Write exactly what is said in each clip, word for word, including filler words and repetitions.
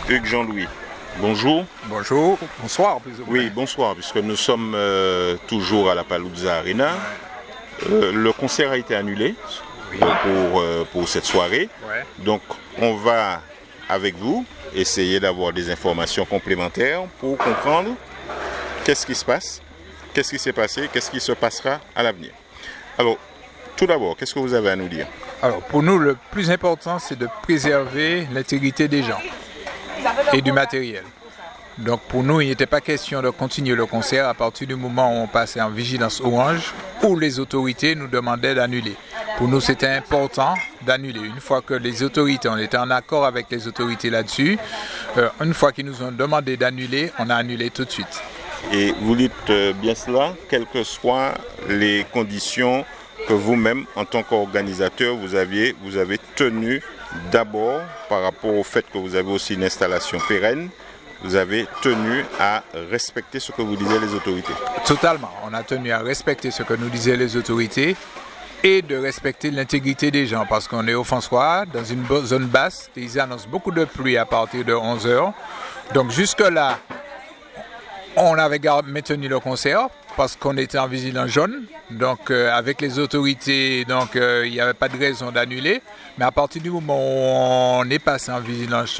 Hugues Jean-Louis, bonjour. Bonjour, bonsoir plus ou moins. Oui, bonsoir, puisque nous sommes euh, toujours à la Palooza Arena. Euh, le concert a été annulé oui. pour, euh, pour cette soirée. Ouais. Donc, on va, avec vous, essayer d'avoir des informations complémentaires pour comprendre qu'est-ce qui se passe, qu'est-ce qui s'est passé, qu'est-ce qui se passera à l'avenir. Alors, tout d'abord, qu'est-ce que vous avez à nous dire? Alors, pour nous, le plus important, c'est de préserver l'intégrité des gens et du matériel. Donc, pour nous, il n'était pas question de continuer le concert à partir du moment où on passait en vigilance orange, où les autorités nous demandaient d'annuler. Pour nous, c'était important d'annuler. Une fois que les autorités, on était en accord avec les autorités là-dessus, euh, une fois qu'ils nous ont demandé d'annuler, on a annulé tout de suite. Et vous dites euh, bien cela, quelles que soient les conditions que vous-même, en tant qu'organisateur, vous aviez, vous avez tenu d'abord, par rapport au fait que vous avez aussi une installation pérenne, vous avez tenu à respecter ce que vous disaient les autorités. Totalement. On a tenu à respecter ce que nous disaient les autorités et de respecter l'intégrité des gens parce qu'on est au François, dans une zone basse. Ils annoncent beaucoup de pluie à partir de onze heures. Donc jusque-là, on avait maintenu le concert parce qu'on était en vigilance jaune. Donc euh, avec les autorités, donc euh, il n'y avait pas de raison d'annuler. Mais à partir du moment où on est passé en vigilance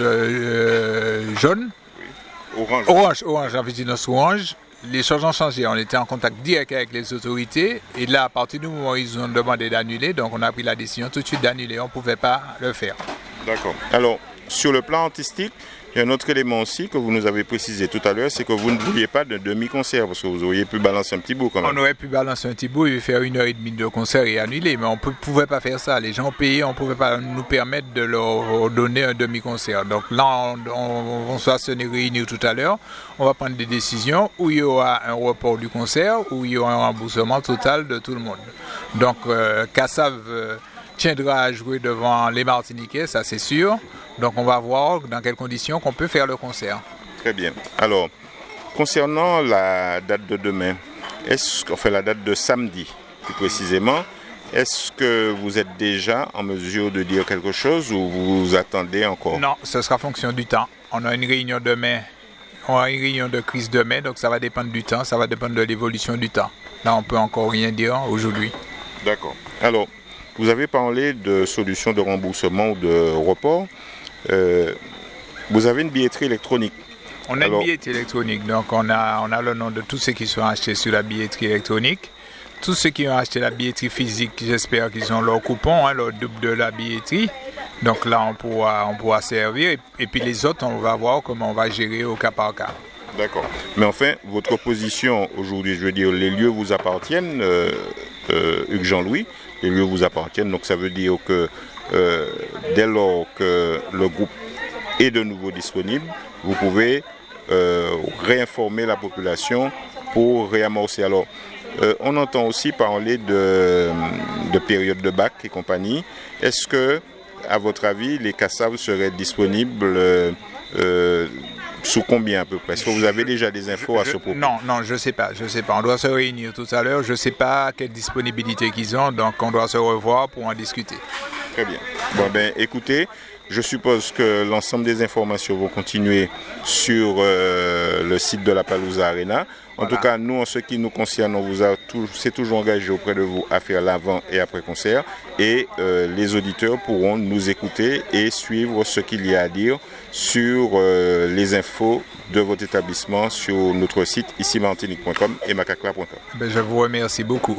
euh, jaune, Orange. Orange, orange, en vigilance orange, les choses ont changé. On était en contact direct avec les autorités. Et là, à partir du moment où ils ont demandé d'annuler, donc on a pris la décision tout de suite d'annuler. On ne pouvait pas le faire. D'accord. Alors, sur le plan artistique, il y a un autre élément aussi que vous nous avez précisé tout à l'heure, c'est que vous ne vouliez pas de demi-concert, parce que vous auriez pu balancer un petit bout quand même. On aurait pu balancer un petit bout et faire une heure et demie de concert et annuler, mais on ne pouvait pas faire ça. Les gens payés, on ne pouvait pas nous permettre de leur donner un demi-concert. Donc là, on, on, on va se réunir tout à l'heure, on va prendre des décisions où il y aura un report du concert, où il y aura un remboursement total de tout le monde. Donc, euh, Kassav euh, tiendra à jouer devant les Martiniquais, ça c'est sûr. Donc on va voir dans quelles conditions qu'on peut faire le concert. Très bien. Alors, concernant la date de demain, est-ce qu'on fait la date de samedi plus précisément, est-ce que vous êtes déjà en mesure de dire quelque chose ou vous attendez encore? Non, ce sera fonction du temps. On a une réunion demain, on a une réunion de crise demain, donc ça va dépendre du temps, ça va dépendre de l'évolution du temps. Là, on ne peut encore rien dire aujourd'hui. D'accord. Alors, vous avez parlé de solutions de remboursement ou de report. Euh, vous avez une billetterie électronique. On a Alors, une billetterie électronique, donc on a, on a le nom de tous ceux qui sont achetés sur la billetterie électronique. Tous ceux qui ont acheté la billetterie physique, j'espère qu'ils ont leur coupon, hein, leur double de la billetterie. Donc là, on pourra, on pourra servir. Et, et puis les autres, on va voir comment on va gérer au cas par cas. D'accord. Mais enfin, votre position aujourd'hui, je veux dire, les lieux vous appartiennent, euh, euh, Hugues Jean-Louis, les lieux vous appartiennent. Donc ça veut dire que Euh, dès lors que le groupe est de nouveau disponible, vous pouvez euh, réinformer la population pour réamorcer. Alors, euh, on entend aussi parler de, de période de bac et compagnie. Est-ce que, à votre avis, les Kassav seraient disponibles euh, euh, sous combien à peu près? Est-ce que vous avez déjà des infos je, à ce propos? Non, non, je ne sais pas. Je sais pas. On doit se réunir tout à l'heure. Je ne sais pas quelle disponibilité qu'ils ont, donc on doit se revoir pour en discuter. Très bien. Bon, ben, écoutez, je suppose que l'ensemble des informations vont continuer sur euh, le site de la Palooza Arena. En voilà. tout cas, nous, en ce qui nous concerne, on vous a tout, c'est toujours engagé auprès de vous à faire l'avant et après concert. Et euh, les auditeurs pourront nous écouter et suivre ce qu'il y a à dire sur euh, les infos de votre établissement sur notre site ici martinique point com et macacla point com. Ben, je vous remercie beaucoup.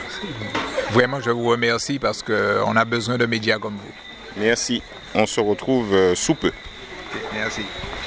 Vraiment, je vous remercie parce qu'on a besoin de médias comme vous. Merci. On se retrouve euh, sous peu. Merci.